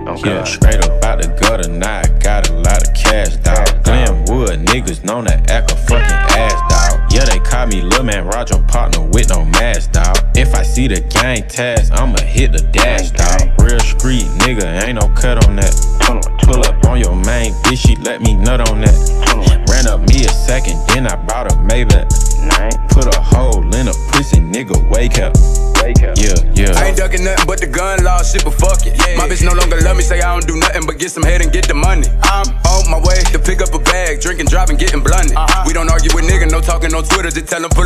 Yeah, straight up out the gutter, now I got a lot of cash, dawg. Glenwood niggas known to act a fucking ass, dawg. Yeah, they call me Lil Man Roger, partner with no mask, dawg. If I see the gang task, I'ma hit the dash, dawg. Real street nigga, ain't no cut on that. Pull up on your main bitch, she let me nut on that. Ran up me a second, then I bought a Maybach. Put a hole in a pussy, nigga, wake up. Yeah. I ain't ducking nothing but the gun law shit, but fuck it. My bitch no longer love me, say I don't do nothing but get some head and get the money. I'm on my way to pick up a bag, drinking, driving, getting blunted. We don't argue with niggas, no talking on Twitter, just tell them pull